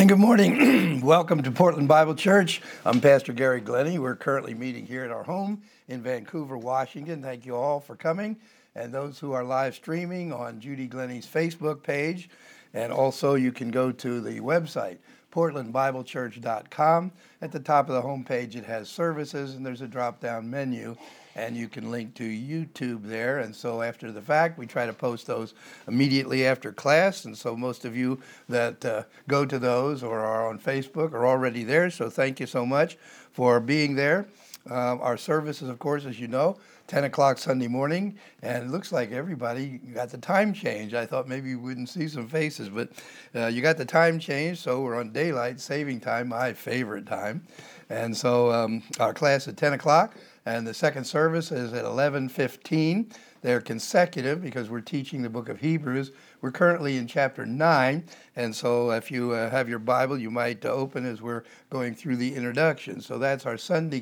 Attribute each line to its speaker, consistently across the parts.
Speaker 1: And good morning. Welcome to Portland Bible Church. I'm Pastor Gary Glennie. We're currently meeting here at our home in Vancouver, Washington. Thank you all for coming. And those who are live streaming on Judy Glennie's Facebook page. And also you can go to the website, portlandbiblechurch.com. At the top of the homepage, it has services, and there's a drop-down menu, and you can link to YouTube there. And so after the fact, we try to post those immediately after class. And so most of you that go to those or are on Facebook are already there. So thank you so much for being there. Our services, of course, as you know, 10 o'clock Sunday morning, and it looks like everybody got the time change. I thought maybe you wouldn't see some faces, but you got the time change, so we're on daylight saving time, my favorite time. And so our class at 10 o'clock, and the second service is at 11:15. They're consecutive because we're teaching the book of Hebrews. We're currently in chapter 9, and so if you have your Bible, you might open as we're going through the introduction. So that's our Sunday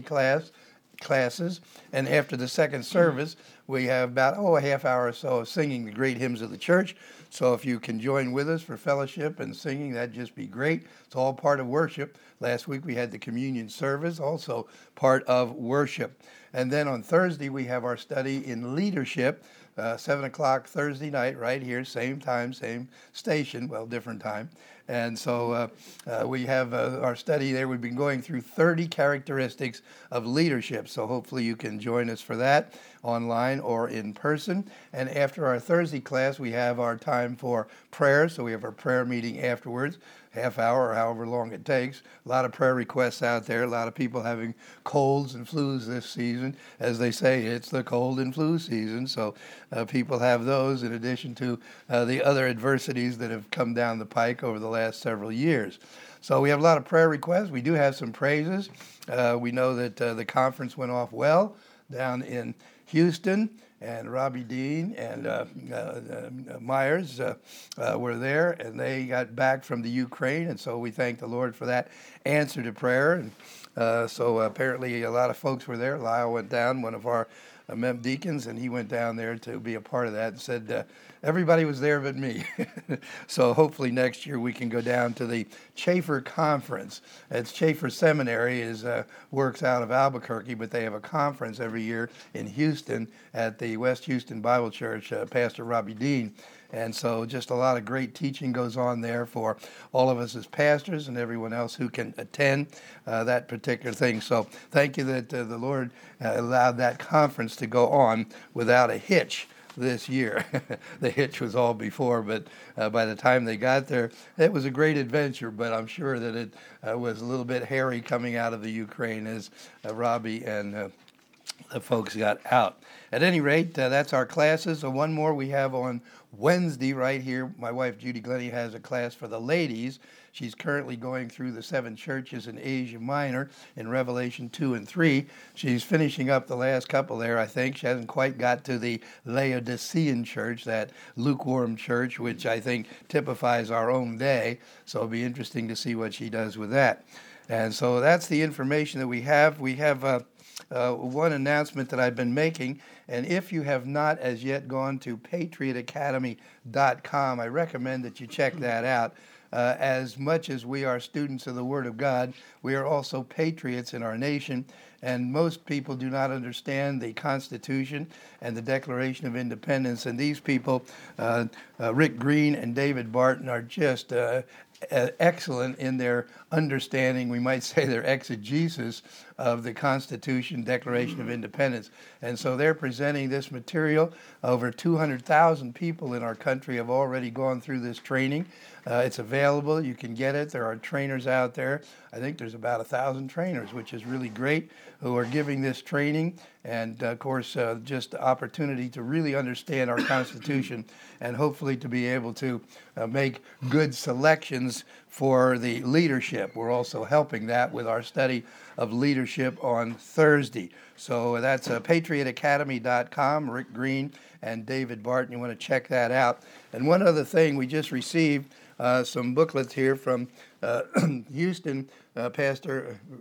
Speaker 1: classes, and after the second service, we have about a half hour or so of singing the great hymns of the church. So if you can join with us for fellowship and singing, that'd just be great. It's all part of worship. Last week we had the communion service, also part of worship. And then on Thursday we have our study in leadership, 7 o'clock Thursday night, right here, same time, same station, well, different time. And so we have our study there. We've been going through 30 characteristics of leadership. So hopefully you can join us for that online or in person. And after our Thursday class, we have our time for prayer. So we have our prayer meeting afterwards, half hour or however long it takes. A lot of prayer requests out there. A lot of people having colds and flus this season. As they say, it's the cold and flu season. So people have those in addition to the other adversities that have come down the pike over the last several years. So we have a lot of prayer requests. We do have some praises. We know that the conference went off well down in Houston, and Robbie Dean and Myers were there, and they got back from the Ukraine, and so we thank the Lord for that answer to prayer. And so apparently a lot of folks were there. Lyle went down, one of our mem deacons, and he went down there to be a part of that and said, everybody was there but me. So hopefully next year we can go down to the Chafer Conference. It's Chafer Seminary works out of Albuquerque, but they have a conference every year in Houston at the West Houston Bible Church, Pastor Robbie Dean. And so just a lot of great teaching goes on there for all of us as pastors and everyone else who can attend that particular thing. So thank you that the Lord allowed that conference to go on without a hitch this year. The hitch was all before, but by the time they got there, it was a great adventure, but I'm sure that it was a little bit hairy coming out of the Ukraine as Robbie and the folks got out. At any rate, that's our classes. So one more we have on Wednesday right here. My wife, Judy Glennie, has a class for the ladies. She's currently going through the 7 churches in Asia Minor in Revelation 2 and 3. She's finishing up the last couple there, I think. She hasn't quite got to the Laodicean church, that lukewarm church, which I think typifies our own day. So it'll be interesting to see what she does with that. And so that's the information that we have. We have one announcement that I've been making, and if you have not as yet gone to patriotacademy.com, I recommend that you check that out. As much as we are students of the Word of God, we are also patriots in our nation, and most people do not understand the Constitution and the Declaration of Independence, and these people, Rick Green and David Barton, are just excellent in their understanding, we might say their exegesis of the Constitution, Declaration of Independence. And so they're presenting this material. Over 200,000 people in our country have already gone through this training. It's available. You can get it. There are trainers out there. I think there's about 1,000 trainers, which is really great, who are giving this training. And, of course, just the opportunity to really understand our Constitution and hopefully to be able to make good selections for the leadership. We're also helping that with our study of leadership on Thursday. So that's patriotacademy.com, Rick Green and David Barton. You want to check that out. And one other thing, we just received some booklets here from Houston, Pastor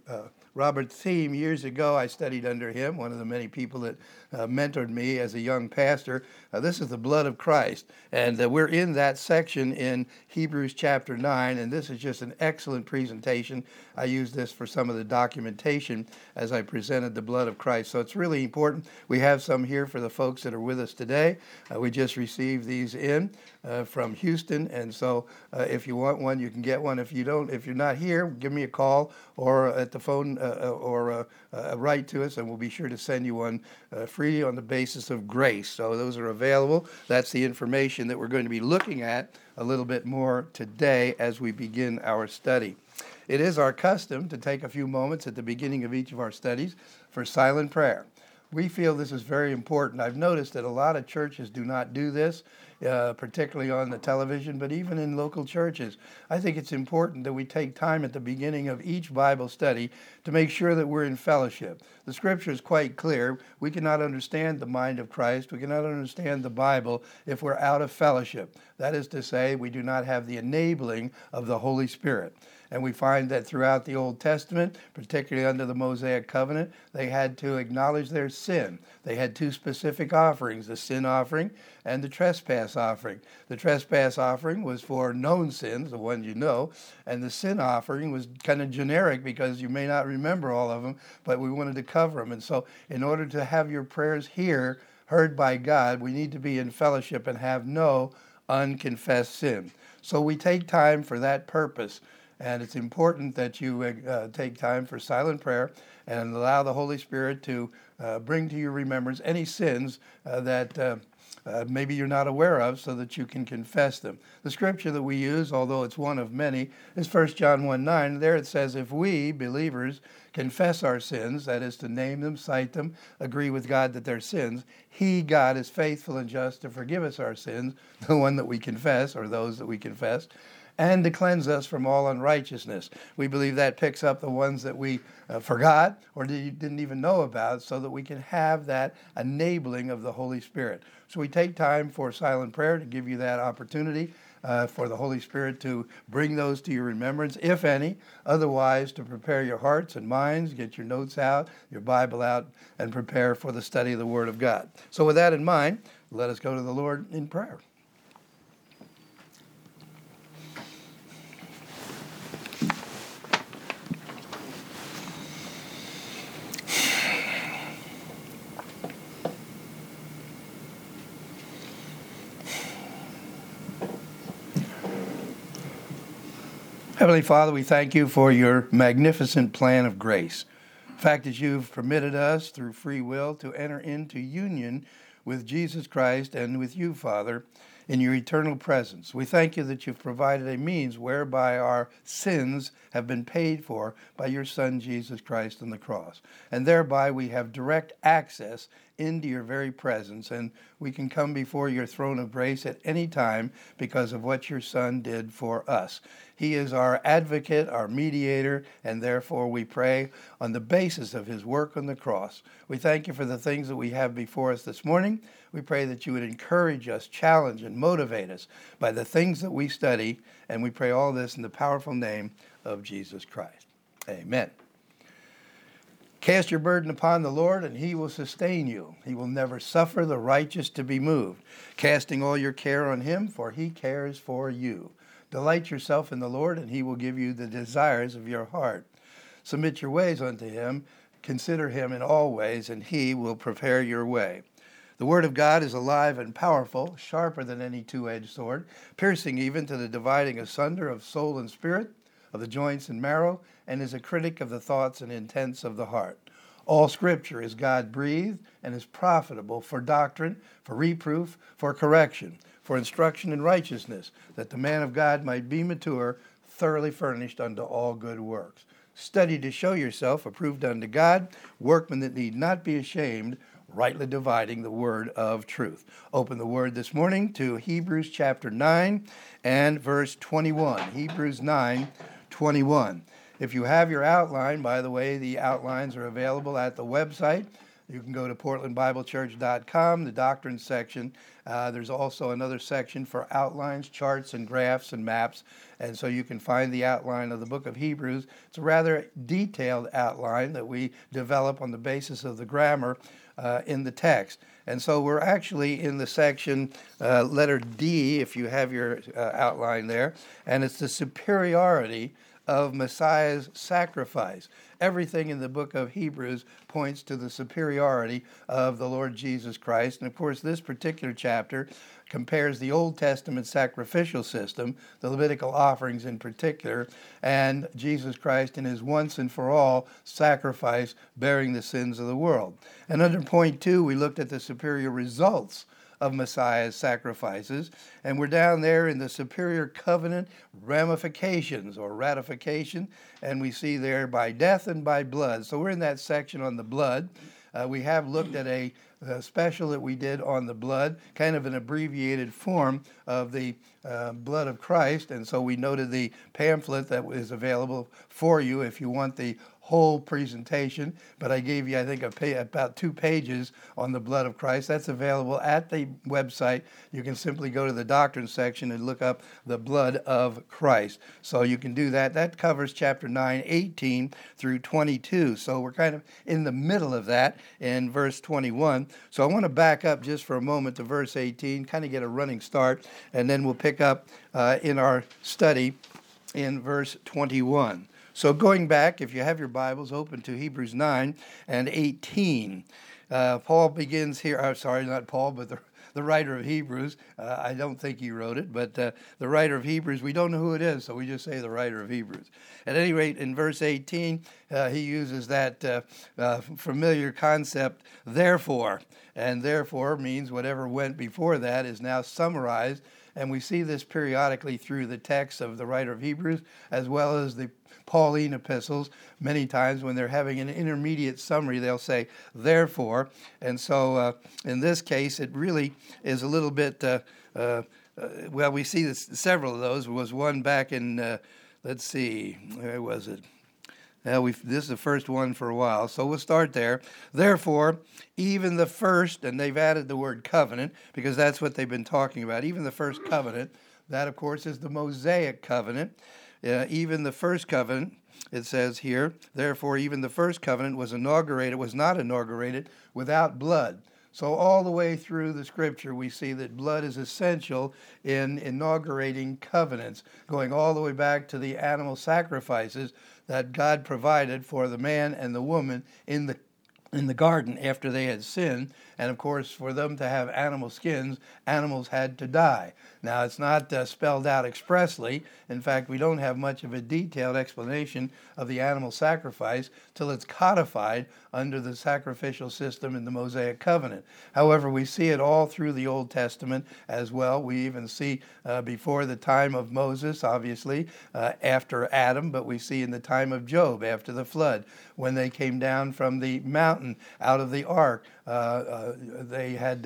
Speaker 1: Robert Thiem, years ago, I studied under him, one of the many people that mentored me as a young pastor. This is the blood of Christ. And we're in that section in Hebrews chapter 9, and this is just an excellent presentation. I used this for some of the documentation as I presented the blood of Christ. So it's really important. We have some here for the folks that are with us today. We just received these in from Houston, and so if you want one, you can get one. If you're not here, give me a call or at the phone or write to us, and we'll be sure to send you one free on the basis of grace. So those are available. That's the information that we're going to be looking at a little bit more today as we begin our study. It is our custom to take a few moments at the beginning of each of our studies for silent prayer. We feel this is very important. I've noticed that a lot of churches do not do this, particularly on the television, but even in local churches. I think it's important that we take time at the beginning of each Bible study to make sure that we're in fellowship. The Scripture is quite clear. We cannot understand the mind of Christ. We cannot understand the Bible if we're out of fellowship. That is to say, we do not have the enabling of the Holy Spirit. And we find that throughout the Old Testament, particularly under the Mosaic covenant, they had to acknowledge their sin. They had two specific offerings, the sin offering and the trespass offering. The trespass offering was for known sins, the ones you know, and the sin offering was kind of generic because you may not remember all of them, but we wanted to cover them. And so in order to have your prayers here heard by God, we need to be in fellowship and have no unconfessed sin. So we take time for that purpose. And it's important that you take time for silent prayer and allow the Holy Spirit to bring to your remembrance any sins that maybe you're not aware of so that you can confess them. The scripture that we use, although it's one of many, is 1 John 1:9. There it says, if we, believers, confess our sins, that is to name them, cite them, agree with God that they're sins, He, God, is faithful and just to forgive us our sins, the one that we confess or those that we confess, and to cleanse us from all unrighteousness. We believe that picks up the ones that we forgot or didn't even know about so that we can have that enabling of the Holy Spirit. So we take time for silent prayer to give you that opportunity for the Holy Spirit to bring those to your remembrance, if any. Otherwise, to prepare your hearts and minds, get your notes out, your Bible out, and prepare for the study of the Word of God. So with that in mind, let us go to the Lord in prayer. Heavenly Father, we thank you for your magnificent plan of grace. The fact that you've permitted us through free will to enter into union with Jesus Christ and with you, Father, in your eternal presence. We thank you that you've provided a means whereby our sins have been paid for by your Son, Jesus Christ, on the cross. And thereby we have direct access into your very presence, and we can come before your throne of grace at any time because of what your Son did for us. He is our advocate, our mediator, and therefore we pray on the basis of his work on the cross. We thank you for the things that we have before us this morning. We pray that you would encourage us, challenge, and motivate us by the things that we study, and we pray all this in the powerful name of Jesus Christ. Amen. Cast your burden upon the Lord, and he will sustain you. He will never suffer the righteous to be moved. Casting all your care on him, for he cares for you. Delight yourself in the Lord, and he will give you the desires of your heart. Submit your ways unto him. Consider him in all ways, and he will prepare your way. The word of God is alive and powerful, sharper than any two-edged sword, piercing even to the dividing asunder of soul and spirit, of the joints and marrow, and is a critic of the thoughts and intents of the heart. All Scripture is God-breathed and is profitable for doctrine, for reproof, for correction, for instruction in righteousness, that the man of God might be mature, thoroughly furnished unto all good works. Study to show yourself approved unto God, workmen that need not be ashamed, rightly dividing the word of truth. Open the word this morning to Hebrews chapter 9 and verse 21. Hebrews 9:21. If you have your outline, by the way, the outlines are available at the website. You can go to portlandbiblechurch.com, the doctrine section. There's also another section for outlines, charts, and graphs and maps. And so you can find the outline of the book of Hebrews. It's a rather detailed outline that we develop on the basis of the grammar in the text. And so we're actually in the section letter D, if you have your outline there, and it's the superiority of Messiah's sacrifice. Everything in the book of Hebrews points to the superiority of the Lord Jesus Christ. And of course, this particular chapter compares the Old Testament sacrificial system, the Levitical offerings in particular, and Jesus Christ in his once and for all sacrifice bearing the sins of the world. And under point 2, we looked at the superior results of Messiah's sacrifices, and we're down there in the superior covenant ramifications or ratification, and we see there by death and by blood. So we're in that section on the blood. We have looked at a special that we did on the blood, kind of an abbreviated form of the blood of Christ, and so we noted the pamphlet that is available for you if you want the whole presentation, but I gave you, I think, about 2 pages on the blood of Christ. That's available at the website. You can simply go to the doctrine section and look up the blood of Christ. So you can do that. That covers chapter 9, 18 through 22. So we're kind of in the middle of that in verse 21. So I want to back up just for a moment to verse 18, kind of get a running start, and then we'll pick up in our study in verse 21. So going back, if you have your Bibles open to Hebrews 9 and 18, Paul begins here, sorry, not Paul, but the writer of Hebrews. I don't think he wrote it, but the writer of Hebrews, we don't know who it is, so we just say the writer of Hebrews. At any rate, in verse 18, he uses that familiar concept, therefore. And therefore means whatever went before that is now summarized. And we see this periodically through the text of the writer of Hebrews, as well as the Pauline epistles. Many times when they're having an intermediate summary, they'll say, therefore. And so in this case, it really is a little bit, well, we see several of those. There was one back in, let's see, where was it? This is the first one for a while, so we'll start there. Therefore, even the first, and they've added the word covenant, because that's what they've been talking about, even the first covenant, that of course is the Mosaic covenant. Even the first covenant, it says here, therefore even the first covenant was not inaugurated without blood. So all the way through the scripture, we see that blood is essential in inaugurating covenants, going all the way back to the animal sacrifices that God provided for the man and the woman in the garden after they had sinned. And of course, for them to have animal skins, animals had to die. Now, it's not spelled out expressly. In fact, we don't have much of a detailed explanation of the animal sacrifice till it's codified under the sacrificial system in the Mosaic covenant. However, we see it all through the Old Testament as well. We even see before the time of Moses, obviously, after Adam, but we see in the time of Job, after the flood, when they came down from the mountain out of the ark, they had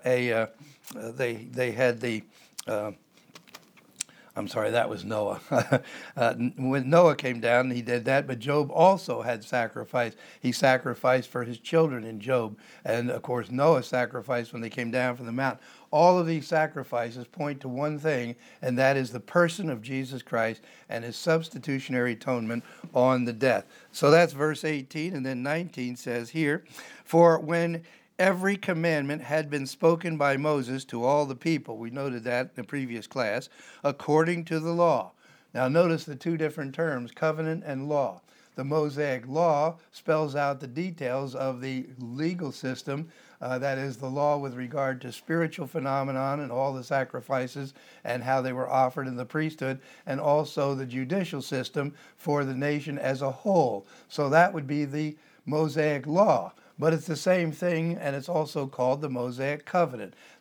Speaker 1: I'm sorry, that was Noah. When Noah came down, he did that, but Job also had sacrifice. He sacrificed for his children in Job. And of course, Noah sacrificed when they came down from the mountain. All of these sacrifices point to one thing, and that is the person of Jesus Christ and his substitutionary atonement on the death. So that's verse 18, and then 19 says here, for when every commandment had been spoken by Moses to all the people. We noted that in the previous class, according to the law. Now notice the 2 different terms, covenant and law. The Mosaic law spells out the details of the legal system, that is the law with regard to spiritual phenomenon and all the sacrifices and how they were offered in the priesthood, and also the judicial system for the nation as a whole. So that would be the Mosaic law. But it's the same thing, and it's also called the Mosaic covenant.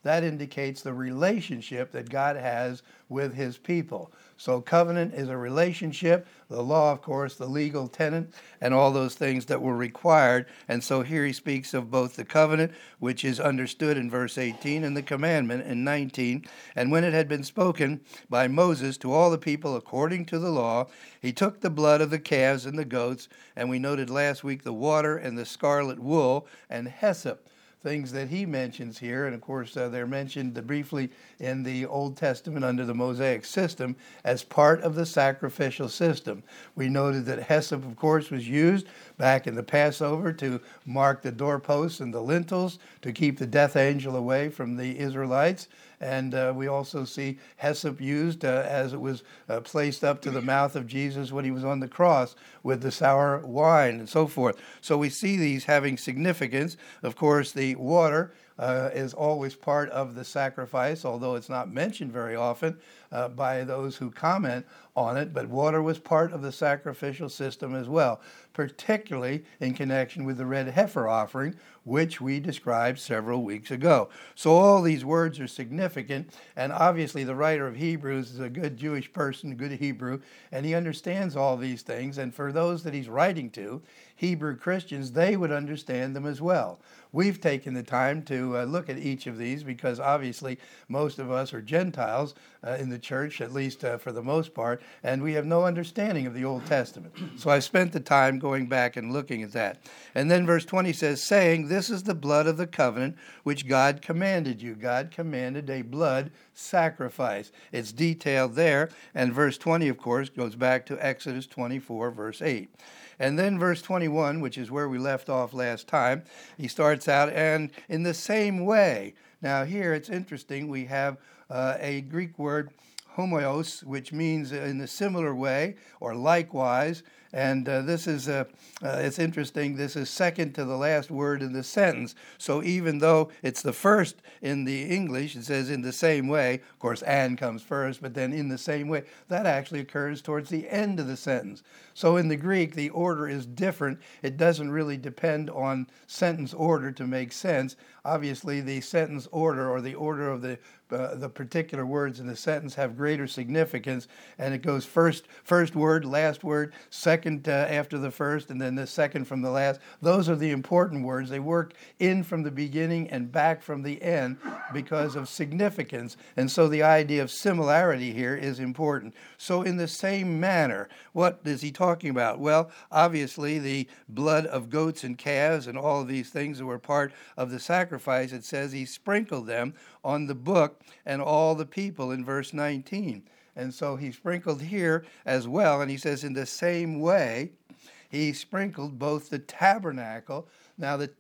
Speaker 1: that indicates the relationship that God has with his people. So covenant is a relationship. The law, of course, the legal tenant, and all those things that were required. And so here he speaks of both the covenant, which is understood in verse 18, and the commandment in 19. And when it had been spoken by Moses to all the people according to the law, he took the blood of the calves and the goats, and we noted last week the water and the scarlet wool and hyssop, things that he mentions here. And of course, they're mentioned briefly in the Old Testament under the Mosaic system as part of the sacrificial system. We noted that hyssop, of course, was used back in the Passover to mark the doorposts and the lintels to keep the death angel away from the Israelites. And we also see hyssop used as it was placed up to the mouth of Jesus when he was on the cross with the sour wine and so forth. So we see these having significance. Of course, the water is always part of the sacrifice, although it's not mentioned very often by those who comment on it. But water was part of the sacrificial system as well, particularly in connection with the red heifer offering, which we described several weeks ago. So all these words are significant, and obviously the writer of Hebrews is a good Jewish person, good Hebrew, and he understands all these things. And for those that he's writing to, Hebrew Christians, they would understand them as well. We've taken the time to look at each of these because obviously most of us are Gentiles in the church, at least for the most part, and we have no understanding of the Old Testament. So I spent the time going back and looking at that. And then verse 20 says, saying, this is the blood of the covenant which God commanded you. God commanded a blood sacrifice. It's detailed there. And verse 20, of course, goes back to Exodus 24, verse 8. And then verse 21, which is where we left off last time, he starts out, and in the same way. Now here it's interesting, we have a Greek word, homoios, which means in a similar way or likewise. And this is, it's interesting, this is second to the last word in the sentence. So even though it's the first in the English, it says in the same way, of course, and comes first, but then in the same way, that actually occurs towards the end of the sentence. So in the Greek, the order is different. It doesn't really depend on sentence order to make sense. Obviously, the sentence order or the order of the particular words in the sentence have greater significance, and it goes first word, last word, second after the first, and then the second from the last. Those are the important words. They work in from the beginning and back from the end because of significance, and so the idea of similarity here is important. So in the same manner, what is he talking about? Well, obviously the blood of goats and calves and all of these things that were part of the sacrifice, it says he sprinkled them on the book and all the people in verse 19. And so he sprinkled here as well, and he says in the same way he sprinkled both the tabernacle. Now the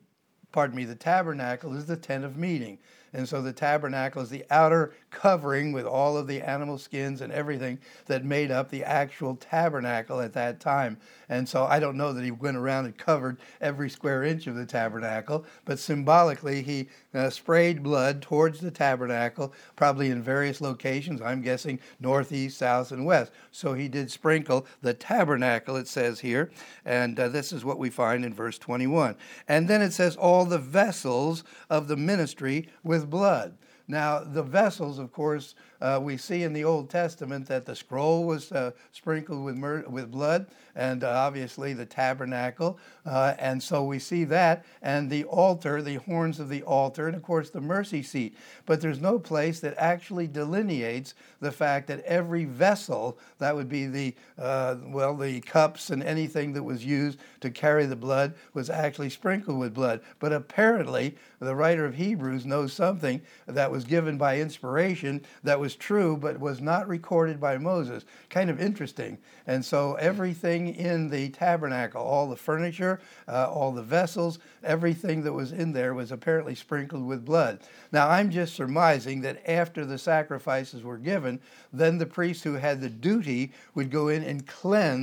Speaker 1: tabernacle is the tent of meeting. And so the tabernacle is the outer covering with all of the animal skins and everything that made up the actual tabernacle at that time. And so I don't know that he went around and covered every square inch of the tabernacle, but symbolically he sprayed blood towards the tabernacle, probably in various locations, I'm guessing north, east, south, and west. So he did sprinkle the tabernacle, it says here, and this is what we find in verse 21. And then it says all the vessels of the ministry with blood. Now, the vessels, of course, we see in the Old Testament that the scroll was sprinkled with blood, and obviously the tabernacle. And so we see that, and the altar, the horns of the altar, and of course the mercy seat. But there's no place that actually delineates the fact that every vessel, that would be the cups and anything that was used to carry the blood, was actually sprinkled with blood. But apparently, the writer of Hebrews knows something that was given by inspiration that was true, but was not recorded by Moses. Kind of interesting. And so everything in the tabernacle, all the furniture, all the vessels, everything that was in there was apparently sprinkled with blood. Now, I'm just surmising that after the sacrifices were given, then the priest who had the duty would go in and cleanse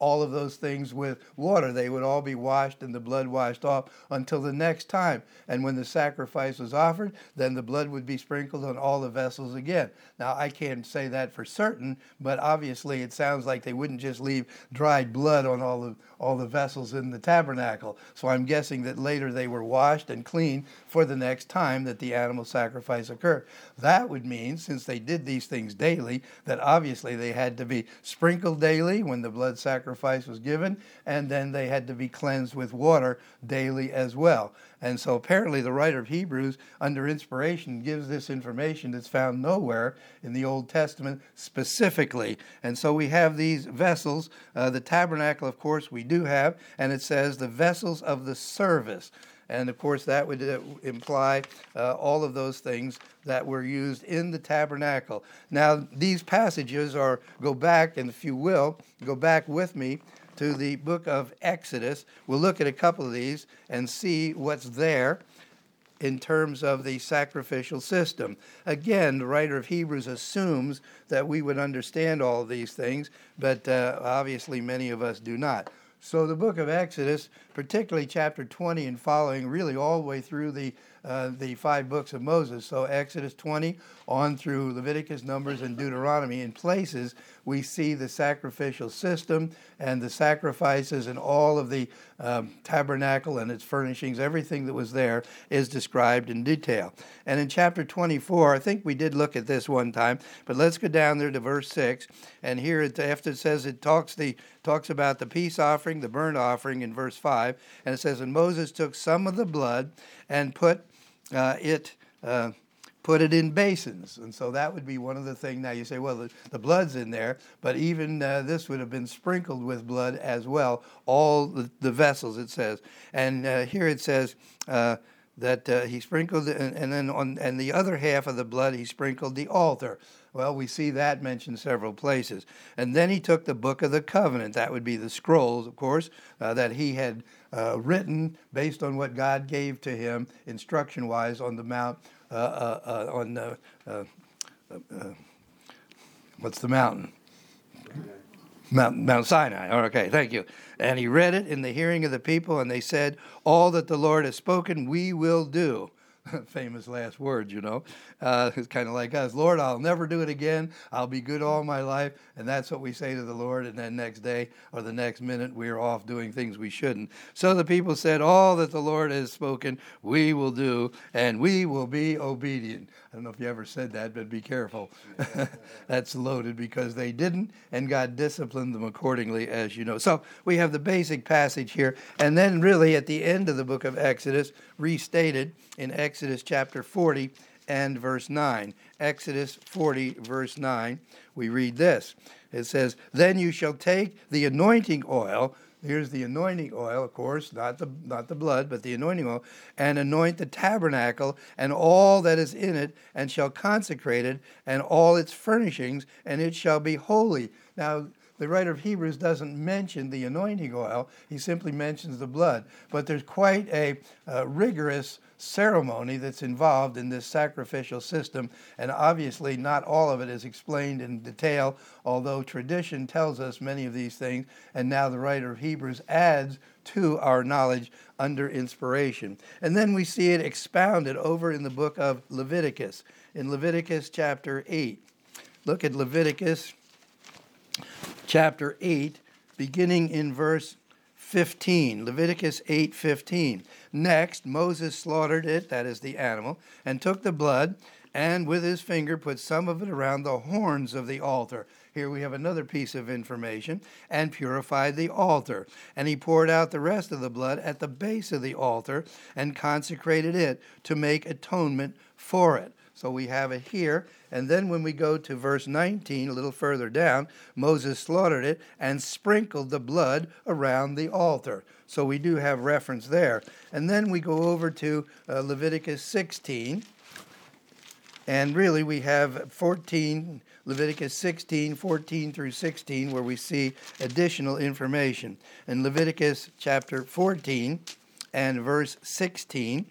Speaker 1: all of those things with water. They would all be washed and the blood washed off until the next time. And when the sacrifice was offered, then the blood would be sprinkled on all the vessels again. Now, I can't say that for certain, but obviously it sounds like they wouldn't just leave dried blood on all the vessels in the tabernacle. So I'm guessing that later they were washed and cleaned for the next time that the animal sacrifice occurred. That would mean, since they did these things daily, that obviously they had to be sprinkled daily when the blood sacrifice was given, and then they had to be cleansed with water daily as well. And so apparently the writer of Hebrews, under inspiration, gives this information that's found nowhere in the Old Testament specifically. And so we have these vessels. The tabernacle, of course, we do have, and it says the vessels of the service. And of course, that would imply all of those things that were used in the tabernacle. Now, these passages go back, and if you will, go back with me to the book of Exodus. We'll look at a couple of these and see what's there in terms of the sacrificial system. Again, the writer of Hebrews assumes that we would understand all of these things, but obviously many of us do not. So the book of Exodus, particularly chapter 20 and following, really all the way through the 5 books of Moses. So Exodus 20 on through Leviticus, Numbers, and Deuteronomy. In places, we see the sacrificial system and the sacrifices and all of the tabernacle and its furnishings. Everything that was there is described in detail. And in chapter 24, I think we did look at this one time, but let's go down there to verse 6. And here, after it says it talks about the peace offering, the burnt offering in verse 5. And it says, and Moses took some of the blood and put it in basins. And so that would be one of the things. Now you say, well, the blood's in there, but even this would have been sprinkled with blood as well, all the vessels, it says. And here it says that he sprinkled, and then and the other half of the blood he sprinkled the altar. Well, we see that mentioned several places. And then he took the book of the covenant. That would be the scrolls, of course, that he had written based on what God gave to him instruction-wise on the Mount, what's the mountain? Mount Sinai. Okay, thank you. And he read it in the hearing of the people, and they said, all that the Lord has spoken, we will do. Famous last words, you know. It's kind of like us. Lord, I'll never do it again. I'll be good all my life. And that's what we say to the Lord. And then next day or the next minute, we're off doing things we shouldn't. So the people said, all that the Lord has spoken, we will do, and we will be obedient. I don't know if you ever said that, but be careful. That's loaded because they didn't, and God disciplined them accordingly, as you know. So we have the basic passage here. And then really at the end of the book of Exodus, restated in Exodus chapter 40 and verse 9. Exodus 40, verse 9, we read this. It says, then you shall take the anointing oil. Here's the anointing oil, of course, not the blood, but the anointing oil, and anoint the tabernacle and all that is in it, and shall consecrate it and all its furnishings, and it shall be holy. Now, the writer of Hebrews doesn't mention the anointing oil. He simply mentions the blood. But there's quite a rigorous ceremony that's involved in this sacrificial system, and obviously not all of it is explained in detail, although tradition tells us many of these things, and now the writer of Hebrews adds to our knowledge under inspiration. And then we see it expounded over in the book of Leviticus, in Leviticus chapter 8. Look at Leviticus chapter 8, beginning in verse 15, Leviticus 8:15. Next, Moses slaughtered it, that is the animal, and took the blood, and with his finger put some of it around the horns of the altar. Here we have another piece of information, and purified the altar. And he poured out the rest of the blood at the base of the altar, and consecrated it to make atonement for it. So we have it here. And then when we go to verse 19, a little further down, Moses slaughtered it and sprinkled the blood around the altar. So we do have reference there. And then we go over to Leviticus 16. And really we have 14, Leviticus 16, 14 through 16, where we see additional information. In Leviticus chapter 14 and verse 16,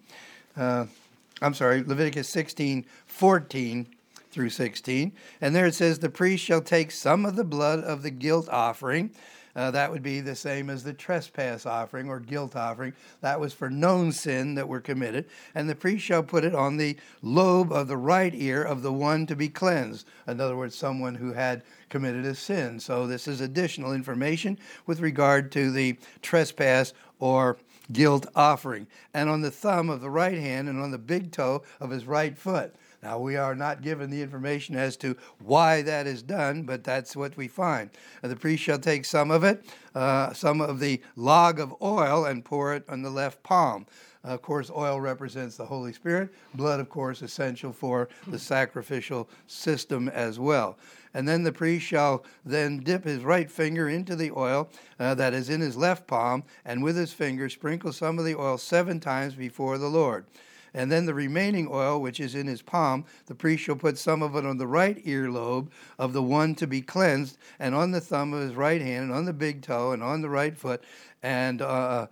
Speaker 1: Leviticus 16, 14 through 16. And there it says, the priest shall take some of the blood of the guilt offering That would be the same as the trespass offering or guilt offering. That was for known sin that were committed. And the priest shall put it on the lobe of the right ear of the one to be cleansed. In other words, someone who had committed a sin. So this is additional information with regard to the trespass or guilt offering. And on the thumb of the right hand and on the big toe of his right foot. Now, we are not given the information as to why that is done, but that's what we find. The priest shall take some of it, some of the log of oil, and pour it on the left palm. Of course, oil represents the Holy Spirit. Blood, of course, essential for the sacrificial system as well. And then the priest shall then dip his right finger into the oil that is in his left palm, and with his finger sprinkle some of the oil 7 times before the Lord. And then the remaining oil, which is in his palm, the priest shall put some of it on the right earlobe of the one to be cleansed, and on the thumb of his right hand, and on the big toe, and on the right foot, and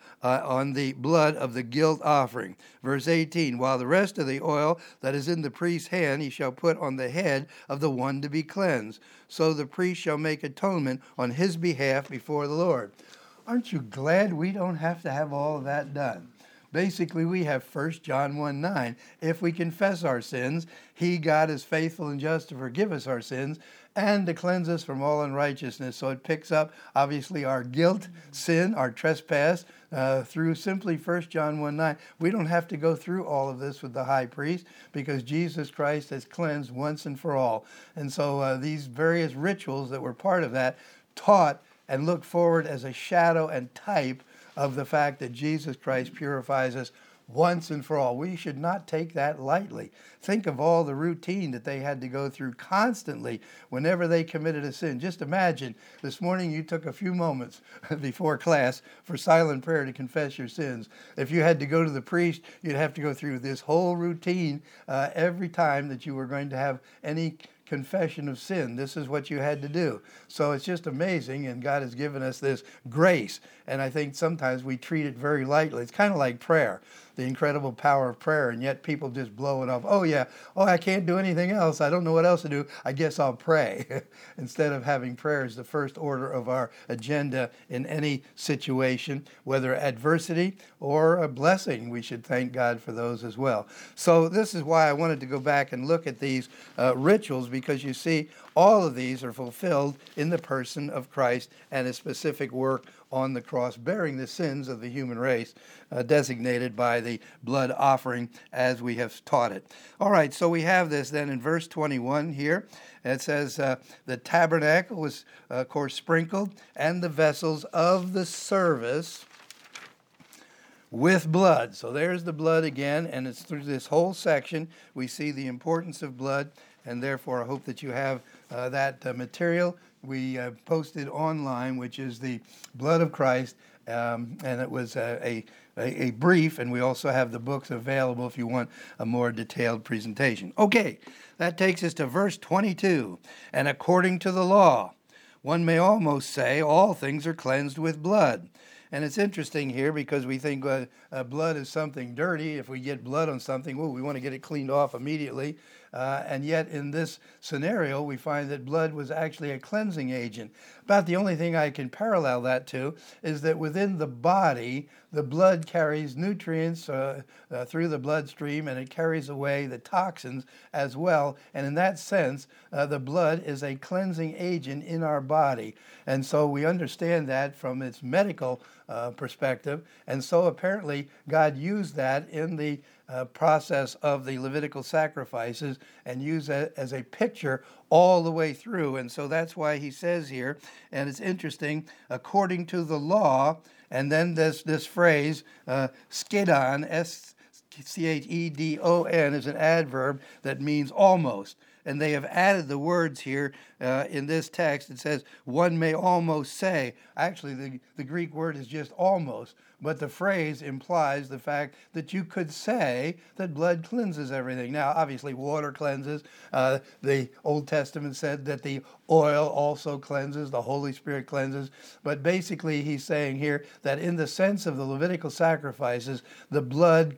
Speaker 1: on the blood of the guilt offering. Verse 18, while the rest of the oil that is in the priest's hand he shall put on the head of the one to be cleansed. So the priest shall make atonement on his behalf before the Lord. Aren't you glad we don't have to have all of that done? Basically, we have 1 John 1:9. If we confess our sins, he, God, is faithful and just to forgive us our sins and to cleanse us from all unrighteousness. So it picks up, obviously, our guilt, sin, our trespass, through simply 1 John 1:9. We don't have to go through all of this with the high priest because Jesus Christ has cleansed once and for all. And so these various rituals that were part of that taught and looked forward as a shadow and type of the fact that Jesus Christ purifies us once and for all. We should not take that lightly. Think of all the routine that they had to go through constantly whenever they committed a sin. Just imagine this morning you took a few moments before class for silent prayer to confess your sins. If you had to go to the priest, you'd have to go through this whole routine every time that you were going to have any confession of sin. This is what you had to do. So it's just amazing, and God has given us this grace, and I think sometimes we treat it very lightly. It's kind of like prayer, the incredible power of prayer, and yet people just blow it off. Oh yeah, I can't do anything else. I don't know what else to do. I guess I'll pray. Instead of having prayer as the first order of our agenda in any situation, whether adversity or a blessing, we should thank God for those as well. So this is why I wanted to go back and look at these rituals, because you see, all of these are fulfilled in the person of Christ and his specific work on the cross, bearing the sins of the human race, designated by the blood offering as we have taught it. All right, so we have this then in verse 21 here. It says, the tabernacle was, of course, sprinkled, and the vessels of the service with blood. So there's the blood again, and it's through this whole section we see the importance of blood, and therefore I hope that you have that material we posted online, which is the blood of Christ, and it was a brief, and we also have the books available if you want a more detailed presentation. Okay, that takes us to verse 22. And according to the law, one may almost say all things are cleansed with blood. And it's interesting here because we think blood is something dirty. If we get blood on something, we want to get it cleaned off immediately. And yet in this scenario, we find that blood was actually a cleansing agent. About the only thing I can parallel that to is that within the body, the blood carries nutrients through the bloodstream, and it carries away the toxins as well. And in that sense, the blood is a cleansing agent in our body. And so we understand that from its medical perspective. And so apparently God used that in the process of the Levitical sacrifices and use that as a picture all the way through. And so that's why he says here, and it's interesting, according to the law, and then this phrase, skedon, S-C-H-E-D-O-N, is an adverb that means almost. And they have added the words here in this text. It says, one may almost say. Actually, the Greek word is just almost. But the phrase implies the fact that you could say that blood cleanses everything. Now, obviously, water cleanses. The Old Testament said that the oil also cleanses, the Holy Spirit cleanses. But basically, he's saying here that in the sense of the Levitical sacrifices, the blood cleanses.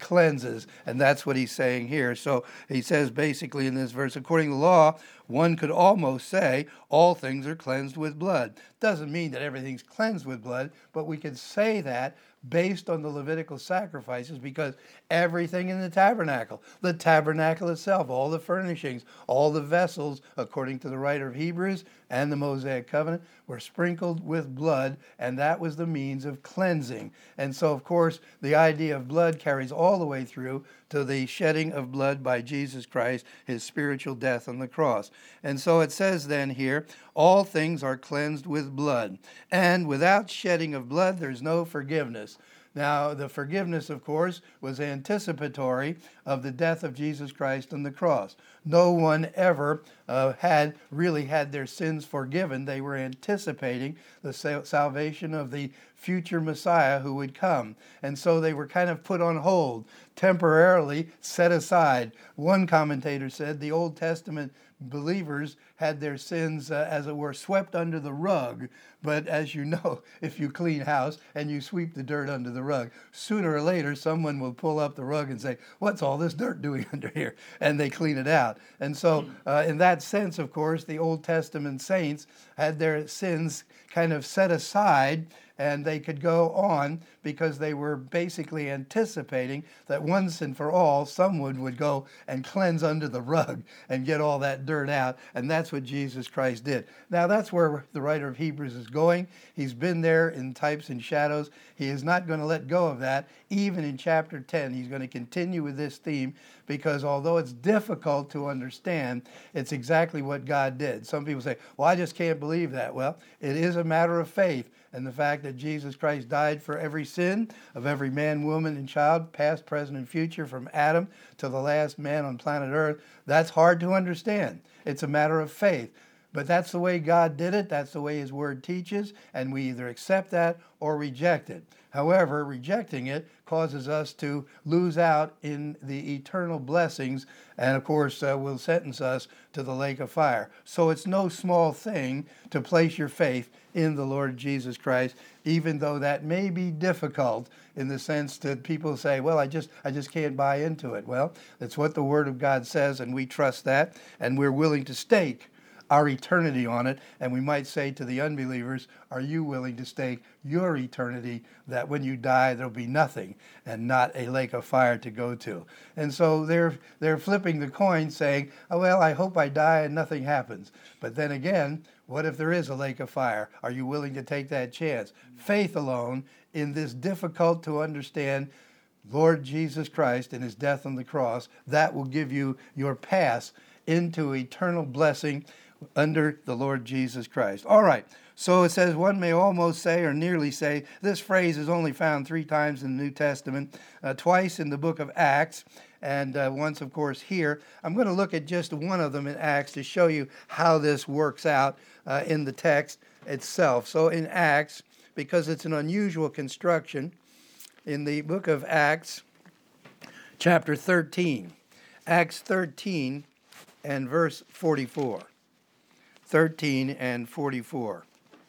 Speaker 1: cleanses. And that's what he's saying here. So he says basically in this verse, according to the law, one could almost say all things are cleansed with blood. Doesn't mean that everything's cleansed with blood, but we could say that based on the Levitical sacrifices, because everything in the tabernacle itself, all the furnishings, all the vessels, according to the writer of Hebrews and the Mosaic covenant, were sprinkled with blood, and that was the means of cleansing. And so, of course, the idea of blood carries all the way through to the shedding of blood by Jesus Christ, his spiritual death on the cross. And so it says then here, all things are cleansed with blood, and without shedding of blood, there's no forgiveness. Now, the forgiveness, of course, was anticipatory of the death of Jesus Christ on the cross. No one ever had their sins forgiven. They were anticipating the salvation of the future Messiah who would come. And so they were kind of put on hold, temporarily set aside. One commentator said the Old Testament believers had their sins, as it were, swept under the rug. But as you know, if you clean house and you sweep the dirt under the rug, sooner or later someone will pull up the rug and say, what's all this dirt doing under here? And they clean it out. And so in that sense, of course, the Old Testament saints had their sins kind of set aside, and they could go on because they were basically anticipating that once and for all, someone would go and cleanse under the rug and get all that dirt out. And that's what Jesus Christ did. Now, that's where the writer of Hebrews is going. He's been there in types and shadows. He is not going to let go of that. Even in chapter 10, he's going to continue with this theme, because although it's difficult to understand, it's exactly what God did. Some people say, well, I just can't believe that. Well, it is a matter of faith. And the fact that Jesus Christ died for every sin of every man, woman, and child, past, present, and future, from Adam to the last man on planet Earth, that's hard to understand. It's a matter of faith. But that's the way God did it. That's the way his word teaches. And we either accept that or reject it. However, rejecting it causes us to lose out in the eternal blessings, and of course will sentence us to the lake of fire. So it's no small thing to place your faith in the Lord Jesus Christ, even though that may be difficult in the sense that people say, well, I just can't buy into it. Well, that's what the Word of God says, and we trust that, and we're willing to stake our eternity on it. And we might say to the unbelievers, are you willing to stake your eternity, that when you die there'll be nothing and not a lake of fire to go to? And so they're flipping the coin, saying, oh, well, I hope I die and nothing happens. But then again, what if there is a lake of fire? Are you willing to take that chance? Faith alone in this difficult to understand Lord Jesus Christ and his death on the cross, that will give you your pass into eternal blessing under the Lord Jesus Christ. All right, so it says, one may almost say, or nearly say, this phrase is only found 3 times in the New Testament, twice in the book of Acts, and once, of course, here. I'm going to look at just one of them in Acts to show you how this works out in the text itself. So in Acts, because it's an unusual construction, in the book of Acts, chapter 13, Acts 13 and verse 44. 13 and 44.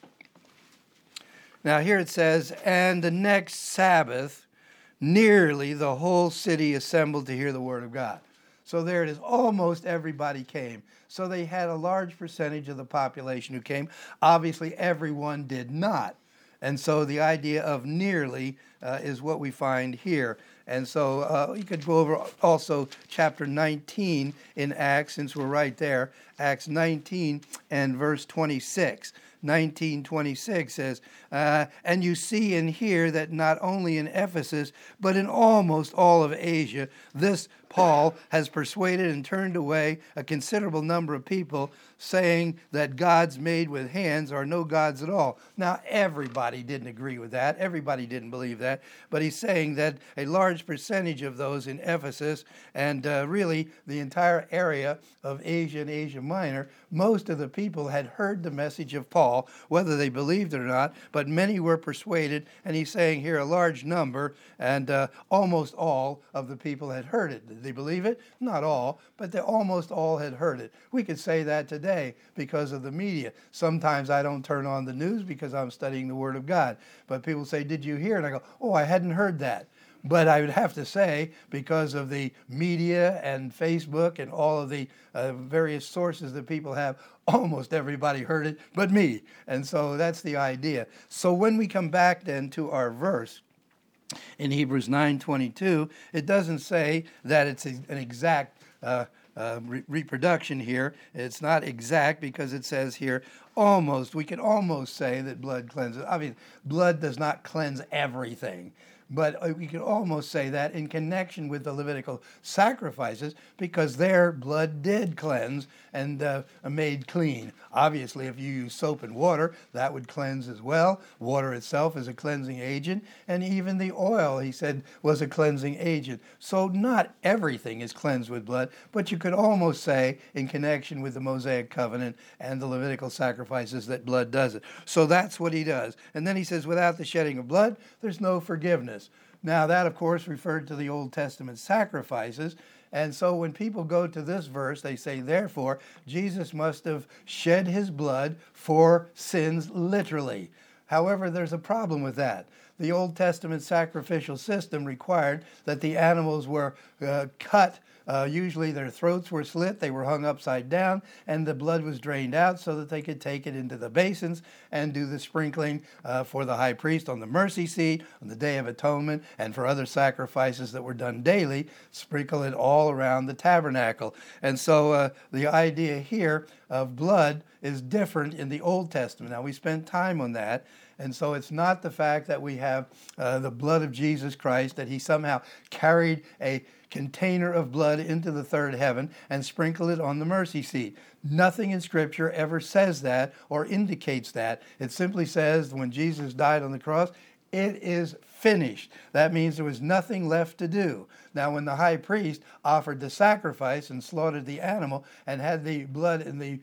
Speaker 1: Now here it says, and the next Sabbath, nearly the whole city assembled to hear the word of God. So there it is. Almost everybody came. So they had a large percentage of the population who came. Obviously, everyone did not. And so the idea of nearly is what we find here. And so you could go over also chapter 19 in Acts, since we're right there. Acts 19 and verse 26. 19:26 says, and you see and hear that not only in Ephesus, but in almost all of Asia, this Paul has persuaded and turned away a considerable number of people, saying that gods made with hands are no gods at all. Now, everybody didn't agree with that. Everybody didn't believe that. But he's saying that a large percentage of those in Ephesus, and really the entire area of Asia and Asia Minor, most of the people had heard the message of Paul, whether they believed it or not, but many were persuaded. And he's saying here a large number, and almost all of the people had heard it. Did they believe it? Not all, but they almost all had heard it. We could say that today because of the media. Sometimes I don't turn on the news because I'm studying the Word of God. But people say, did you hear it? And I go, oh, I hadn't heard that. But I would have to say, because of the media and Facebook and all of the various sources that people have, almost everybody heard it but me. And so that's the idea. So when we come back then to our verse, in Hebrews 9:22, it doesn't say that it's an exact reproduction here. It's not exact because it says here almost. We can almost say that blood cleanses. I mean, blood does not cleanse everything. But we can almost say that in connection with the Levitical sacrifices, because their blood did cleanse and made clean. Obviously, if you use soap and water, that would cleanse as well. Water itself is a cleansing agent, and even the oil, he said, was a cleansing agent. So not everything is cleansed with blood, but you could almost say, in connection with the Mosaic covenant and the Levitical sacrifices, that blood does it. So that's what he does. And then he says, without the shedding of blood, there's no forgiveness. Now, that, of course, referred to the Old Testament sacrifices. And so when people go to this verse, they say, therefore, Jesus must have shed his blood for sins literally. However, there's a problem with that. The Old Testament sacrificial system required that the animals were cut. Usually their throats were slit, they were hung upside down, and the blood was drained out so that they could take it into the basins and do the sprinkling for the high priest on the mercy seat, on the Day of Atonement, and for other sacrifices that were done daily, sprinkle it all around the tabernacle. And so the idea here of blood is different in the Old Testament. Now, we spent time on that. And so it's not the fact that we have the blood of Jesus Christ, that he somehow carried a container of blood into the third heaven and sprinkled it on the mercy seat. Nothing in Scripture ever says that or indicates that. It simply says when Jesus died on the cross, it is finished. That means there was nothing left to do. Now, when the high priest offered the sacrifice and slaughtered the animal and had the blood in the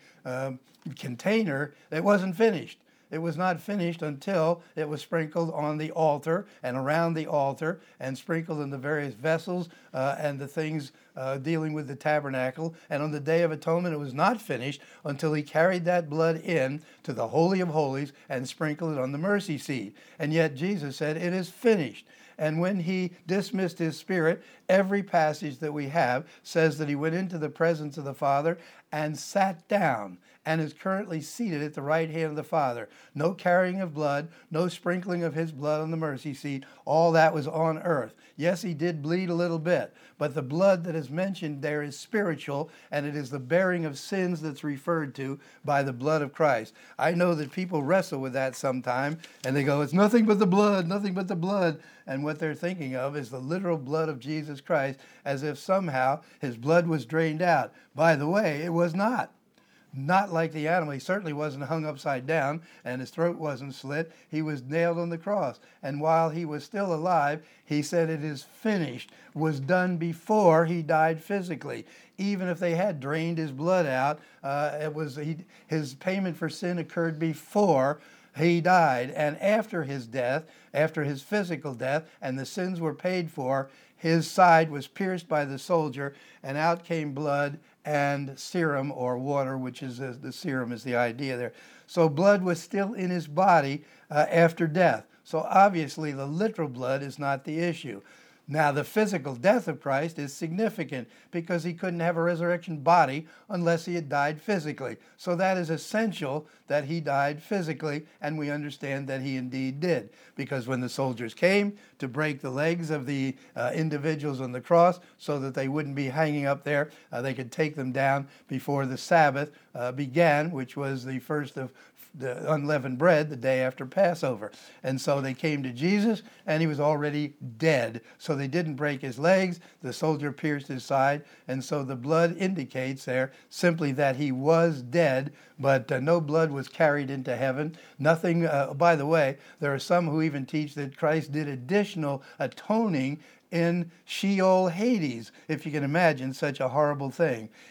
Speaker 1: container, it wasn't finished. It was not finished until it was sprinkled on the altar and around the altar and sprinkled in the various vessels and the things dealing with the tabernacle. And on the Day of Atonement, it was not finished until he carried that blood in to the Holy of Holies and sprinkled it on the mercy seat. And yet Jesus said, it is finished. And when he dismissed his spirit, every passage that we have says that he went into the presence of the Father and sat down and is currently seated at the right hand of the Father. No carrying of blood, no sprinkling of his blood on the mercy seat. All that was on earth. Yes, he did bleed a little bit, but the blood that is mentioned there is spiritual, and it is the bearing of sins that's referred to by the blood of Christ. I know that people wrestle with that sometime, and they go, it's nothing but the blood, nothing but the blood. And what they're thinking of is the literal blood of Jesus Christ, as if somehow his blood was drained out. By the way, it was not. Not like the animal. He certainly wasn't hung upside down, and his throat wasn't slit. He was nailed on the cross. And while he was still alive, he said, it is finished, was done before he died physically. Even if they had drained his blood out, his payment for sin occurred before he died. And after his death, after his physical death, and the sins were paid for, his side was pierced by the soldier, and out came blood and serum, or water, which is the serum is the idea there. So blood was still in his body after death. So obviously the literal blood is not the issue. Now, the physical death of Christ is significant because he couldn't have a resurrection body unless he had died physically. So that is essential that he died physically, and we understand that he indeed did. Because when the soldiers came to break the legs of the individuals on the cross so that they wouldn't be hanging up there, they could take them down before the Sabbath began, which was the first of the unleavened bread the day after Passover. And so they came to Jesus, and he was already dead. So they didn't break his legs. The soldier pierced his side. And so the blood indicates there simply that he was dead, but no blood was carried into heaven. Nothing, by the way, there are some who even teach that Christ did additional atoning in Sheol, Hades, if you can imagine such a horrible thing.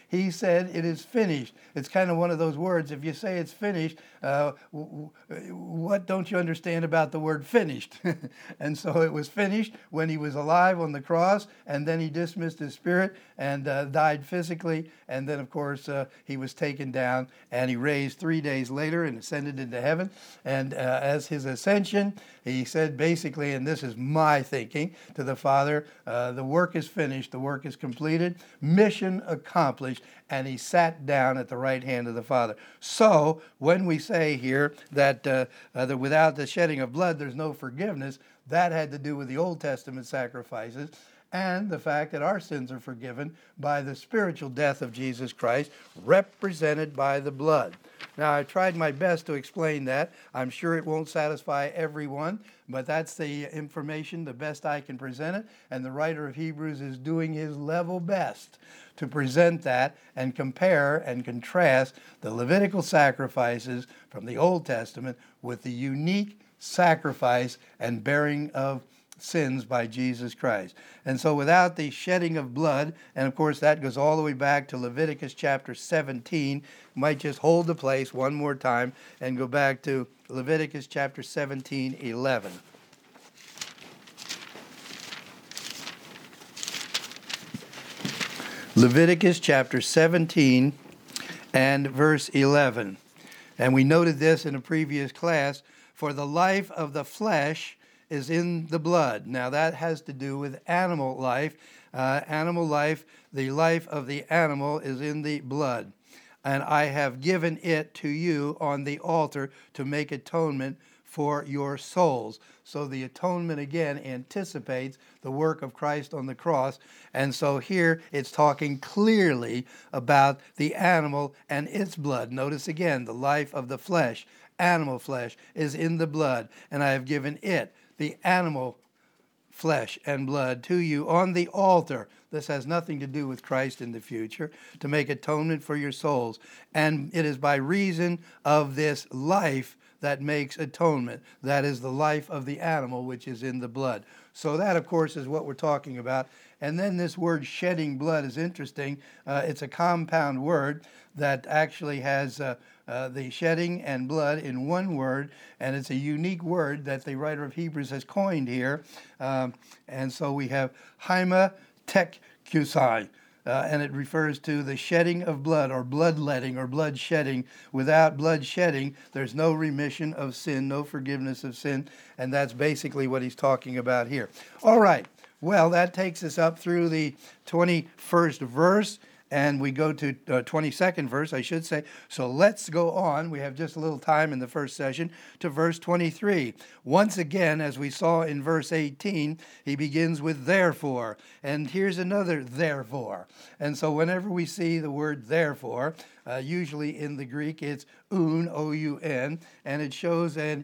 Speaker 1: he said, it is finished. It's kind of one of those words. If you say it's finished, what don't you understand about the word finished? And so it was finished when he was alive on the cross, and then he dismissed his spirit and died physically. And then, of course, he was taken down, and he raised 3 days later and ascended into heaven. And as his ascension, he said basically, and this is my thinking, to the Father, the work is finished, the work is completed, mission accomplished, and he sat down at the right hand of the Father. So when we say here that without the shedding of blood there's no forgiveness, that had to do with the Old Testament sacrifices and the fact that our sins are forgiven by the spiritual death of Jesus Christ, represented by the blood. Now, I tried my best to explain that. I'm sure it won't satisfy everyone, but that's the information, the best I can present it, and the writer of Hebrews is doing his level best to present that and compare and contrast the Levitical sacrifices from the Old Testament with the unique sacrifice and bearing of sins by Jesus Christ. And so without the shedding of blood, and of course that goes all the way back to Leviticus chapter 17, might just hold the place one more time and go back to Leviticus chapter 17:11. Leviticus chapter 17 and verse 11. And we noted this in a previous class, for the life of the flesh is in the blood. Now that has to do with animal life. Animal life, the life of the animal is in the blood. And I have given it to you on the altar to make atonement for your souls. So the atonement again anticipates the work of Christ on the cross. And so here it's talking clearly about the animal and its blood. Notice again, the life of the flesh, animal flesh, is in the blood. And I have given it, the animal flesh and blood, to you on the altar. This has nothing to do with Christ in the future, to make atonement for your souls. And it is by reason of this life that makes atonement. That is the life of the animal, which is in the blood. So that, of course, is what we're talking about. And then this word shedding blood is interesting. It's a compound word that actually has the shedding and blood in one word, and it's a unique word that the writer of Hebrews has coined here. And so we have haima tekkusai, and it refers to the shedding of blood, or bloodletting, or blood shedding. Without blood shedding, there's no remission of sin, no forgiveness of sin, and that's basically what he's talking about here. All right, well, that takes us up through the 21st verse, and we go to 22nd verse, I should say. So let's go on. We have just a little time in the first session to verse 23. Once again, as we saw in verse 18, he begins with therefore. And here's another therefore. And so whenever we see the word therefore, usually in the Greek it's un, O-U-N, and it shows an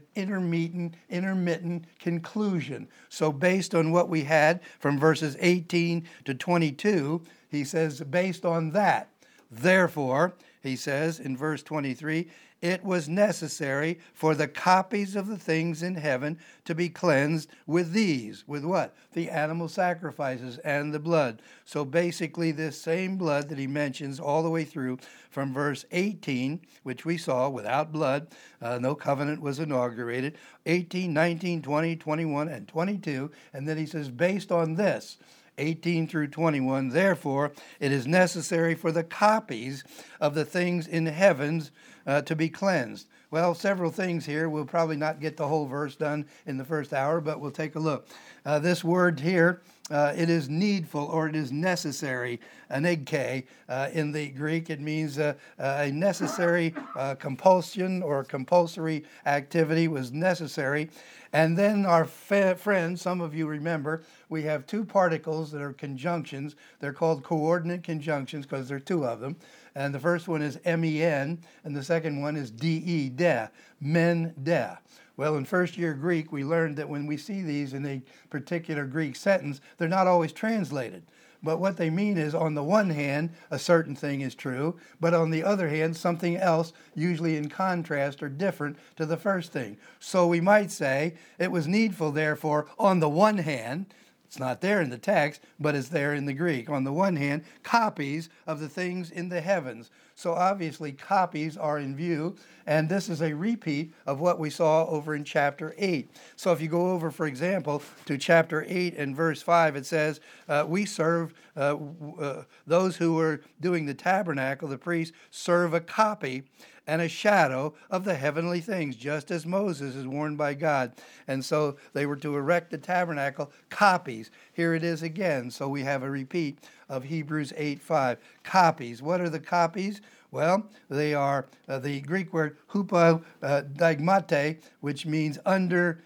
Speaker 1: intermittent conclusion. So based on what we had from verses 18 to 22, he says, based on that, therefore, he says in verse 23, it was necessary for the copies of the things in heaven to be cleansed with these. With what? The animal sacrifices and the blood. So basically this same blood that he mentions all the way through from verse 18, which we saw without blood, no covenant was inaugurated, 18, 19, 20, 21, and 22. And then he says, based on this, 18 through 21, therefore, it is necessary for the copies of the things in heavens to be cleansed. Well, several things here. We'll probably not get the whole verse done in the first hour, but we'll take a look. This word here, it is needful, or it is necessary, anigke. In the Greek, it means a necessary compulsion or compulsory activity was necessary. And then our friends, some of you remember, we have two particles that are conjunctions. They're called coordinate conjunctions because there are two of them. And the first one is men, and the second one is de, de, men, de. Well, in first year Greek, we learned that when we see these in a particular Greek sentence, they're not always translated. But what they mean is, on the one hand, a certain thing is true, but on the other hand, something else, usually in contrast or different to the first thing. So we might say, it was needful, therefore, on the one hand, It's not there in the text, but it's there in the Greek. On the one hand, copies of the things in the heavens. So obviously copies are in view, and this is a repeat of what we saw over in chapter 8. So if you go over, for example, to chapter 8 and verse 5, it says, we serve, those who were doing the tabernacle, the priests, serve a copy and a shadow of the heavenly things, just as Moses is warned by God. And so they were to erect the tabernacle, copies. Here it is again. So we have a repeat of Hebrews 8:5. Copies. What are the copies? Well, they are the Greek word hupodigmate, which means under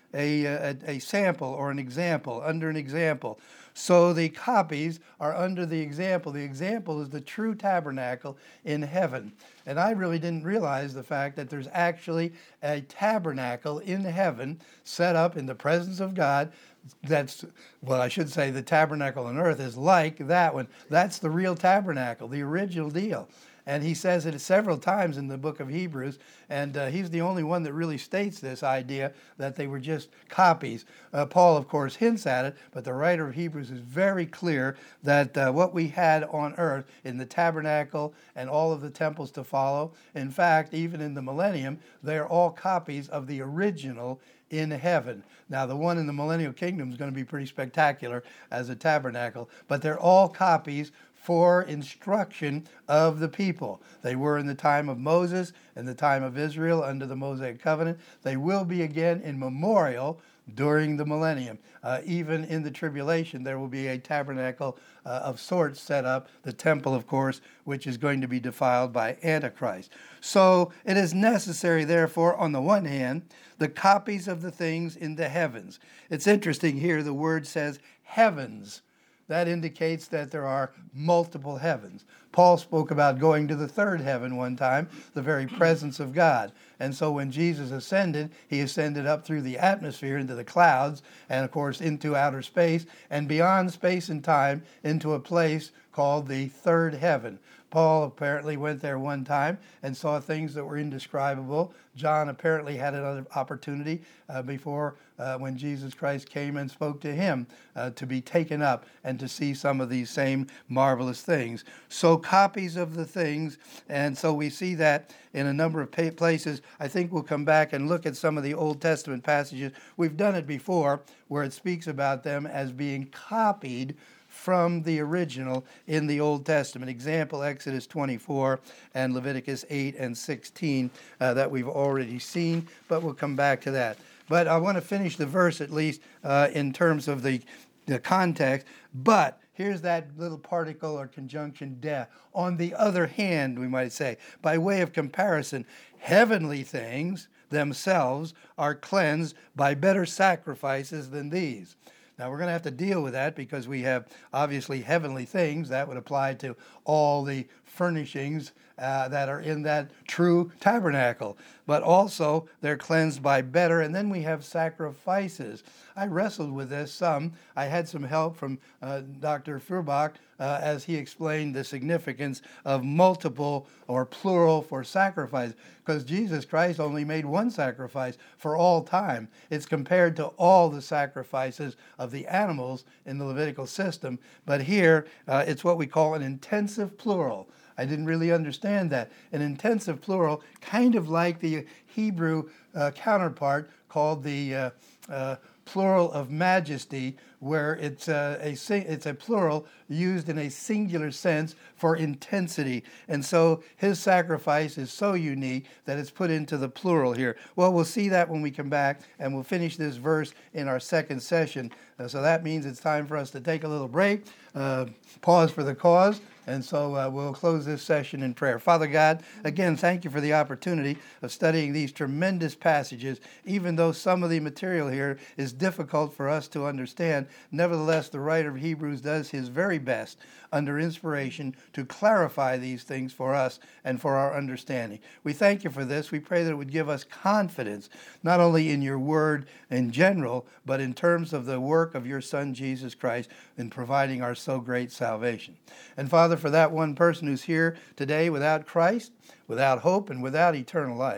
Speaker 1: a sample or an example, under an example. So the copies are under the example. The example is the true tabernacle in heaven. And I really didn't realize the fact that there's actually a tabernacle in heaven set up in the presence of God. That's, well, I should say the tabernacle on earth is like that one. That's the real tabernacle, the original deal. And he says it several times in the book of Hebrews, and he's the only one that really states this idea that they were just copies. Paul, of course, hints at it, but the writer of Hebrews is very clear that what we had on earth in the tabernacle and all of the temples to follow, in fact, even in the millennium, they're all copies of the original in heaven. Now, the one in the millennial kingdom is going to be pretty spectacular as a tabernacle, but they're all copies for instruction of the people. They were in the time of Moses and the time of Israel under the Mosaic covenant. They will be again in memorial during the millennium. Even in the tribulation, there will be a tabernacle of sorts set up, the temple, of course, which is going to be defiled by Antichrist. So it is necessary, therefore, on the one hand, the copies of the things in the heavens. It's interesting here, the word says heavens. That indicates that there are multiple heavens. Paul spoke about going to the third heaven one time, the very presence of God. And so when Jesus ascended, he ascended up through the atmosphere into the clouds and, of course, into outer space and beyond space and time into a place called the third heaven. Paul apparently went there one time and saw things that were indescribable. John apparently had another opportunity before when Jesus Christ came and spoke to him to be taken up and to see some of these same marvelous things. So copies of the things, and so we see that in a number of places. I think we'll come back and look at some of the Old Testament passages. We've done it before where it speaks about them as being copied from the original in the Old Testament. Example, Exodus 24 and Leviticus 8 and 16 that we've already seen, but we'll come back to that. But I want to finish the verse at least in terms of the context. But here's that little particle or conjunction de. On the other hand, we might say, by way of comparison, heavenly things themselves are cleansed by better sacrifices than these. Now, we're going to have to deal with that because we have obviously heavenly things. That would apply to all the furnishings that are in that true tabernacle. But also, they're cleansed by better. And then we have sacrifices. I wrestled with this some. I had some help from Dr. Feuerbach as he explained the significance of multiple or plural for sacrifice, because Jesus Christ only made one sacrifice for all time. It's compared to all the sacrifices of the animals in the Levitical system, but here it's what we call an intensive plural. I didn't really understand that. An intensive plural, kind of like the Hebrew counterpart called the plural of majesty, where it's a plural used in a singular sense for intensity. And so his sacrifice is so unique that it's put into the plural here. Well, we'll see that when we come back, and we'll finish this verse in our second session. So that means it's time for us to take a little break, pause for the cause, and so we'll close this session in prayer. Father God, again, thank you for the opportunity of studying these tremendous passages. Even though some of the material here is difficult for us to understand, nevertheless, the writer of Hebrews does his very best under inspiration to clarify these things for us and for our understanding. We thank you for this. We pray that it would give us confidence, not only in your word in general, but in terms of the work of your Son, Jesus Christ, in providing our so great salvation. And Father, for that one person who's here today without Christ, without hope, and without eternal life,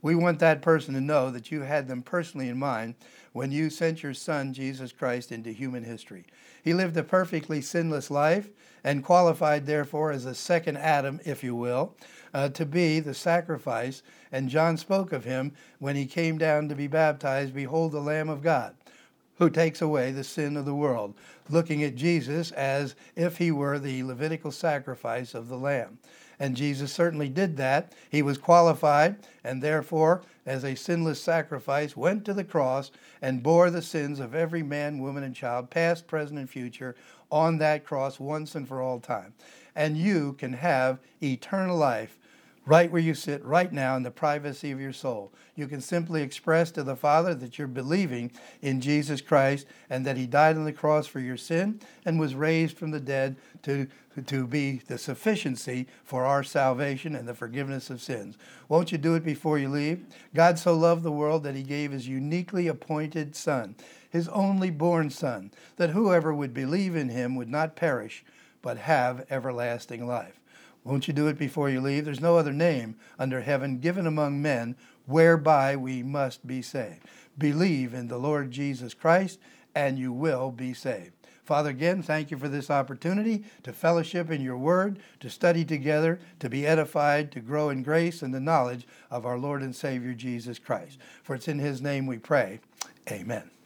Speaker 1: We want that person to know that you had them personally in mind when you sent your Son, Jesus Christ, into human history. He lived a perfectly sinless life and qualified, therefore, as a second Adam, if you will, to be the sacrifice. And John spoke of him when he came down to be baptized, "Behold the Lamb of God, who takes away the sin of the world," looking at Jesus as if he were the Levitical sacrifice of the Lamb. And Jesus certainly did that. He was qualified, and therefore, as a sinless sacrifice, went to the cross and bore the sins of every man, woman, and child, past, present, and future, on that cross once and for all time. And you can have eternal life right where you sit right now in the privacy of your soul. You can simply express to the Father that you're believing in Jesus Christ and that he died on the cross for your sin and was raised from the dead to be the sufficiency for our salvation and the forgiveness of sins. Won't you do it before you leave? God so loved the world that he gave his uniquely appointed Son, his only born Son, that whoever would believe in him would not perish, but have everlasting life. Won't you do it before you leave? There's no other name under heaven given among men whereby we must be saved. Believe in the Lord Jesus Christ, and you will be saved. Father, again, thank you for this opportunity to fellowship in your word, to study together, to be edified, to grow in grace and the knowledge of our Lord and Savior Jesus Christ. For it's in his name we pray. Amen.